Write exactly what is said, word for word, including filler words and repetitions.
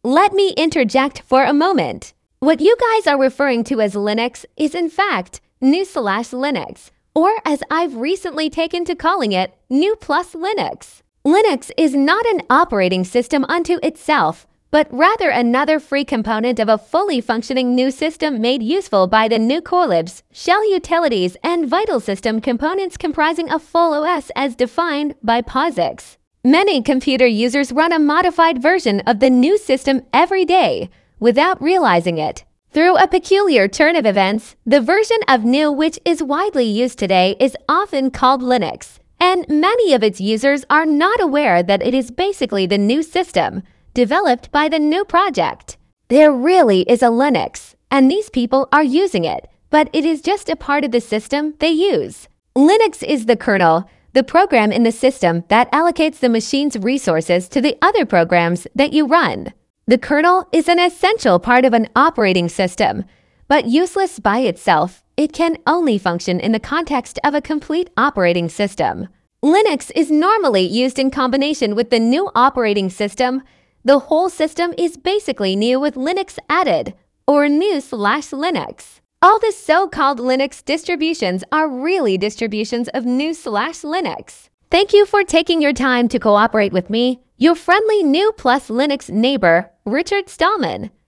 Let me interject for a moment. What you guys are referring to as Linux is in fact GNU slash Linux, or as I've recently taken to calling it, GNU plus Linux. Linux is not an operating system unto itself, but rather another free component of a fully functioning GNU system made useful by the GNU corelibs, shell utilities, and vital system components comprising a full O S as defined by POSIX. Many computer users run a modified version of the GNU system every day without realizing it. Through a peculiar turn of events, the version of GNU which is widely used today is often called Linux, and many of its users are not aware that it is basically the GNU system developed by the GNU project. There really is a Linux, and these people are using it, but it is just a part of the system they use. Linux is the kernel, the program in the system that allocates the machine's resources to the other programs that you run. The kernel is an essential part of an operating system, but useless by itself. It can only function in the context of a complete operating system. Linux is normally used in combination with the GNU operating system. The whole system is basically GNU with Linux added, or GNU slash Linux. All the so-called Linux distributions are really distributions of GNU slash Linux. Thank you for taking your time to cooperate with me, your friendly GNU plus Linux neighbor, Richard Stallman.